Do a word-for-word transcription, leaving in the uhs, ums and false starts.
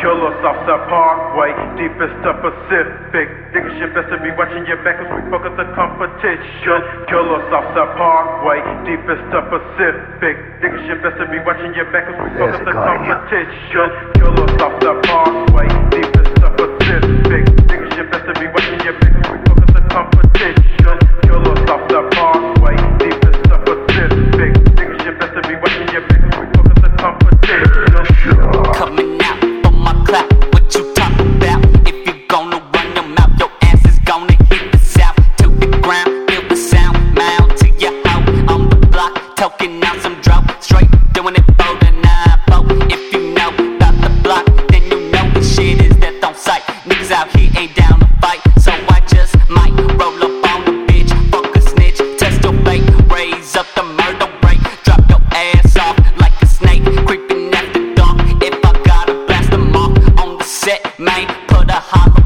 Killers off the Parkway, deepest the Pacific. Niggas, you best to be watching your back as we fuck up the competition. Killers off the Parkway, deepest the Pacific. Niggas, you best to be watching your back as we fuck up the competition. Killers off the Parkway, deepest the Pacific. Niggas, you best to be watching your back as we fuck up the competition. Killers off the Parkway, deepest the Pacific. Niggas, you best to be watching your back as we fuck up the competition. Coming out on my clap, what you talk about? If you gonna run your mouth, your ass is gonna hit the south to the ground, feel the sound, mouth to your hoe on the block, talking out some drought, straight doing it for the nine four. If you know about the block, then you know the shit is death on sight. Niggas out here ain't down to fight, so I just might roll up on the bitch, fuck a snitch, test your fate, raise up the murder rate, drop your ass off like a snake, creeping after dark. If I gotta blast them off on the set, man, put a hollow